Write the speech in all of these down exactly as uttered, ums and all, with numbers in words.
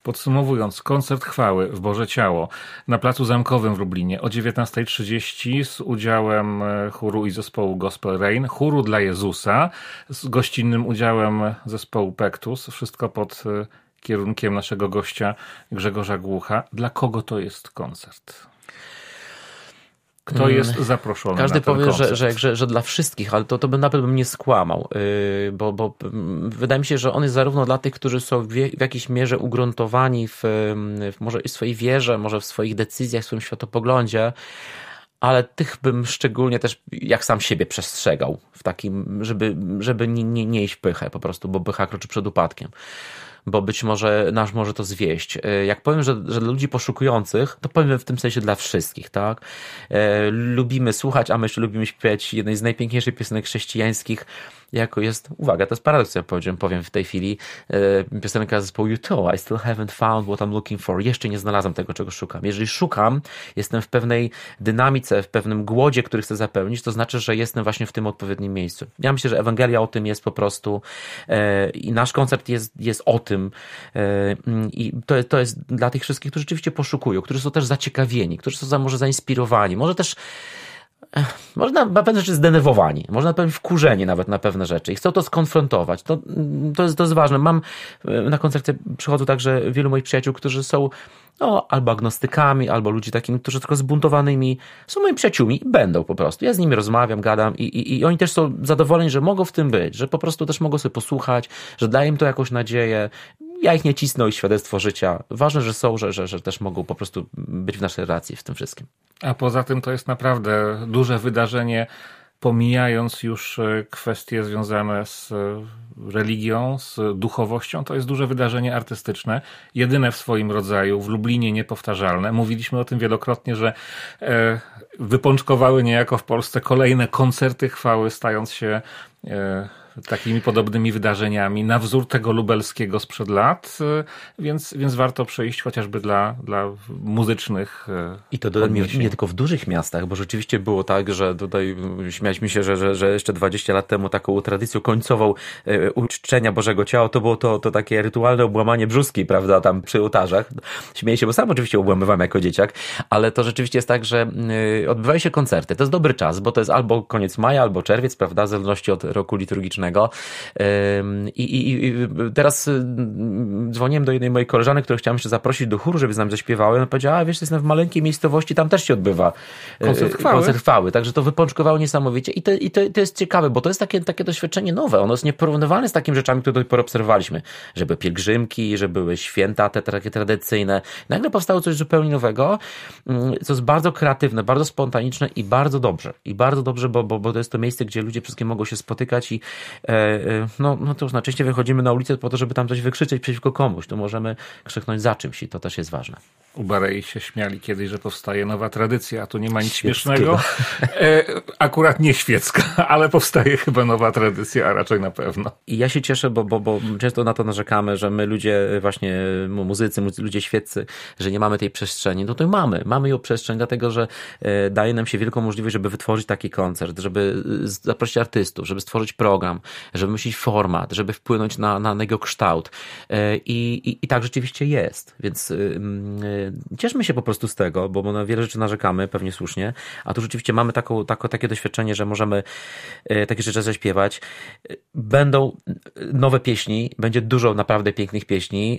Podsumowując, koncert chwały w Boże Ciało na Placu Zamkowym w Lublinie o dziewiętnasta trzydzieści z udziałem chóru i zespołu Gospel Rain, chóru dla Jezusa, z gościnnym udziałem zespołu Pektus. Wszystko pod kierunkiem naszego gościa Grzegorza Głucha. Dla kogo to jest koncert? Kto jest zaproszony Każdy na ten powie, koncert? że, że, że, że dla wszystkich, ale to, to by na pewno bym nie skłamał, yy, bo, bo wydaje mi się, że on jest zarówno dla tych, którzy są w, w jakiejś mierze ugruntowani w, w może w swojej wierze, może w swoich decyzjach, w swoim światopoglądzie, ale tych bym szczególnie też jak sam siebie przestrzegał w takim, żeby, żeby nie, nie, nie iść w pychę po prostu, bo pycha kroczy przed upadkiem. Bo być może nasz może to zwieść. Jak powiem, że, że dla ludzi poszukujących, to powiem w tym sensie dla wszystkich, tak? E, lubimy słuchać, a my jeszcze lubimy śpiewać jednej z najpiękniejszych piosenek chrześcijańskich, jako jest, uwaga, to jest paradoks, ja powiem, powiem w tej chwili, e, piosenka zespołu U two, I still haven't found what I'm looking for. Jeszcze nie znalazłem tego, czego szukam. Jeżeli szukam, jestem w pewnej dynamice, w pewnym głodzie, który chcę zapełnić, to znaczy, że jestem właśnie w tym odpowiednim miejscu. Ja myślę, że Ewangelia o tym jest po prostu e, i nasz koncert jest, jest o tym e, i to, to jest dla tych wszystkich, którzy rzeczywiście poszukują, którzy są też zaciekawieni, którzy są za, może zainspirowani, może też można na pewne rzeczy zdenerwowani, można na pewno wkurzeni nawet na pewne rzeczy i chcą to skonfrontować. To, to, jest, to jest ważne. Mam na koncercie przychodzą także wielu moich przyjaciół, którzy są no, albo agnostykami, albo ludzi takimi, którzy tylko zbuntowanymi są moimi przyjaciółmi i będą po prostu. Ja z nimi rozmawiam, gadam i, i, i oni też są zadowoleni, że mogą w tym być, że po prostu też mogą sobie posłuchać, że daje im to jakąś nadzieję. Ja ich nie cisnę i świadectwo życia. Ważne, że są, że, że, że też mogą po prostu być w naszej relacji w tym wszystkim. A poza tym to jest naprawdę duże wydarzenie, pomijając już kwestie związane z religią, z duchowością, to jest duże wydarzenie artystyczne, jedyne w swoim rodzaju, w Lublinie niepowtarzalne. Mówiliśmy o tym wielokrotnie, że e, wypączkowały niejako w Polsce kolejne koncerty chwały, stając się e, takimi podobnymi wydarzeniami na wzór tego lubelskiego sprzed lat, więc, więc warto przyjść chociażby dla, dla muzycznych I to dodam nie, nie tylko w dużych miastach, bo rzeczywiście było tak, że tutaj śmialiśmy się, że, że, że jeszcze dwadzieścia lat temu taką tradycją końcową e, uczczenia Bożego Ciała to było to, to takie rytualne obłamanie brzuski, prawda, tam przy ołtarzach. Śmieję się, bo sam oczywiście obłamywałem jako dzieciak, ale to rzeczywiście jest tak, że e, odbywają się koncerty. To jest dobry czas, bo to jest albo koniec maja, albo czerwiec, prawda, w zależności od roku liturgicznego. I, i, I teraz dzwoniłem do jednej mojej koleżanek, którą chciałem jeszcze zaprosić do chóru, żeby z nami zaśpiewały. Ona powiedziała, a wiesz, jestem w maleńkiej miejscowości, tam też się odbywa koncert chwały. Koncert chwały. Także to wypączkowało niesamowicie. I, to, i to, to jest ciekawe, bo to jest takie, takie doświadczenie nowe. Ono jest nieporównywalne z takimi rzeczami, które do tej pory obserwowaliśmy. Że były pielgrzymki, że były święta te takie tradycyjne. Nagle powstało coś zupełnie nowego, co jest bardzo kreatywne, bardzo spontaniczne i bardzo dobrze. I bardzo dobrze, bo, bo, bo to jest to miejsce, gdzie ludzie wszystkie mogą się spotykać i No, no to już najczęściej wychodzimy na ulicę po to, żeby tam coś wykrzyczeć przeciwko komuś. To możemy krzyknąć za czymś i to też jest ważne. U Barei się śmiali kiedyś, że powstaje nowa tradycja, a tu nie ma nic śmiesznego. E, akurat nie świecka, ale powstaje chyba nowa tradycja, a raczej na pewno. I ja się cieszę, bo, bo, bo często na to narzekamy, że my ludzie właśnie muzycy, ludzie świeccy, że nie mamy tej przestrzeni. No to mamy. Mamy ją przestrzeń, dlatego że daje nam się wielką możliwość, żeby wytworzyć taki koncert, żeby zaprosić artystów, żeby stworzyć program, żeby myśleć format, żeby wpłynąć na, na jego kształt. I, i, i tak rzeczywiście jest. Więc yy, cieszmy się po prostu z tego, bo na wiele rzeczy narzekamy, pewnie słusznie, a tu rzeczywiście mamy taką, tako, takie doświadczenie, że możemy yy, takie rzeczy zaśpiewać. Będą nowe pieśni, będzie dużo naprawdę pięknych pieśni.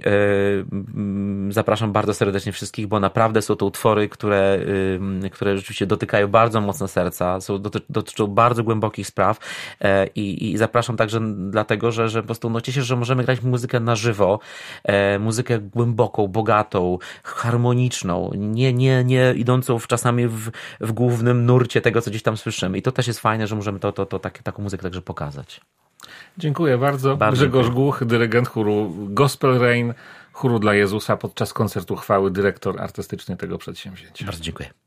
Yy, zapraszam bardzo serdecznie wszystkich, bo naprawdę są to utwory, które, yy, które rzeczywiście dotykają bardzo mocno serca, są, doty, dotyczą bardzo głębokich spraw yy, i, i zapraszam także dlatego, że, że po prostu no, cieszę się, że możemy grać muzykę na żywo, e, muzykę głęboką, bogatą, harmoniczną, nie, nie, nie idącą w, czasami w, w głównym nurcie tego, co gdzieś tam słyszymy. I to też jest fajne, że możemy to, to, to, tak, taką muzykę także pokazać. Dziękuję bardzo. bardzo Grzegorz dziękuję. Głuch, dyrygent chóru Gospel Rain, chóru dla Jezusa podczas koncertu chwały, dyrektor artystyczny tego przedsięwzięcia. Bardzo dziękuję.